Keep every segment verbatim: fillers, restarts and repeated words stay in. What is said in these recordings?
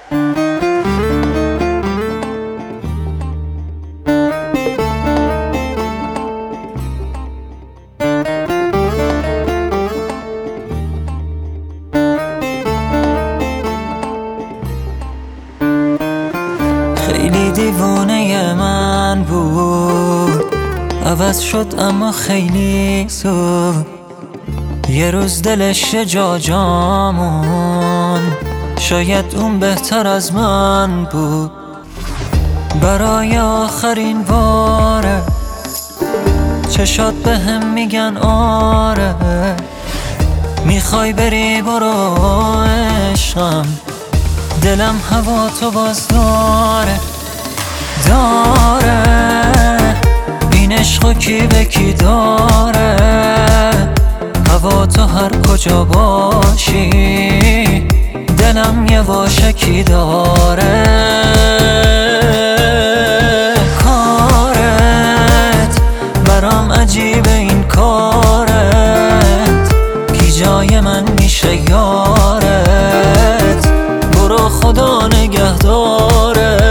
خیلی دیوانه من بود، عوض شد اما خیلی زود. یه روز دلش جا جامون، شاید اون بهتر از من بود. برای آخرین باره چشات به هم میگن آره، میخوای بری برو عشقم، دلم هوا تو باز داره داره. این عشقو کی به کی داره، هوا تو هر کجا باشی، دلم یه واشکی داره. کارت برام عجیبه، این کارت کی جای من میشه یارت، برو خدا نگهدارت.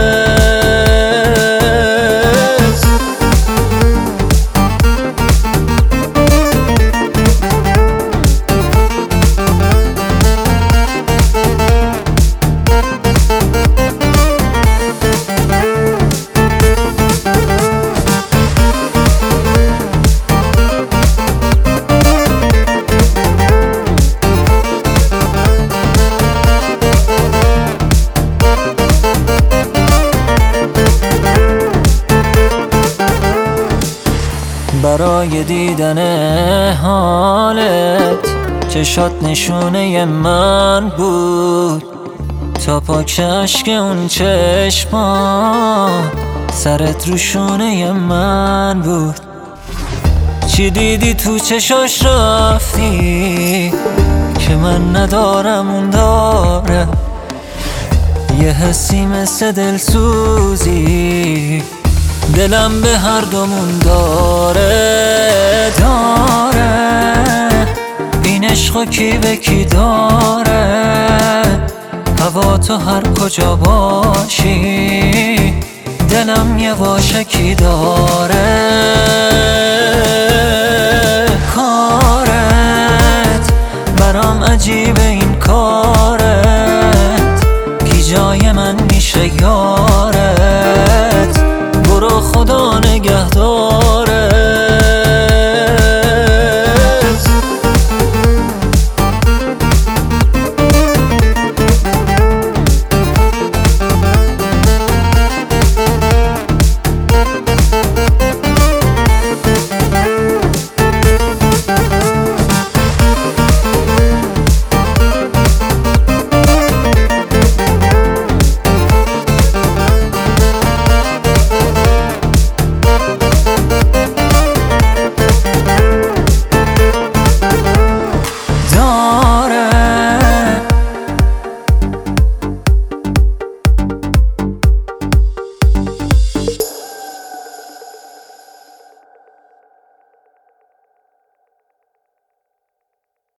برای دیدن حالت چشات نشونه من بود، تا پاک اشک اون چشمان سرت رو شونه من بود. چی دیدی تو چشاش رفتی که من ندارم اون داره، یه حسی مثل دلسوزی دلم به هر دومون داره داره. این عشقو کی به کی داره، هوا تو هر کجا باشی، دلم یه واشکی داره. کارت برام عجیبه، این کارت کی جای من میشه یار